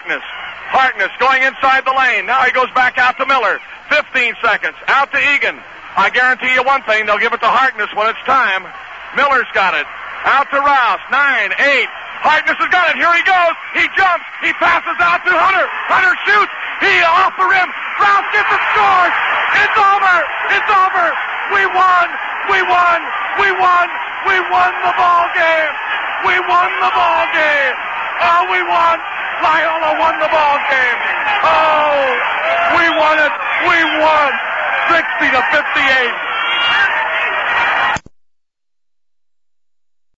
Harkness. Harkness going inside the lane. Now he goes back out to Miller. 15 seconds. Out to Egan. I guarantee you one thing, they'll give it to Harkness when it's time. Miller's got it. Out to Rouse. 9, 8. Harkness has got it. Here he goes. He jumps. He passes out to Hunter. Hunter shoots. He off the rim. Rouse gets it, scores. It's over. It's over. We won. We won. We won. We won the ball game. We won the ball game. Oh, we won. Loyola won the ball game. Oh, we won it. We won 60-58.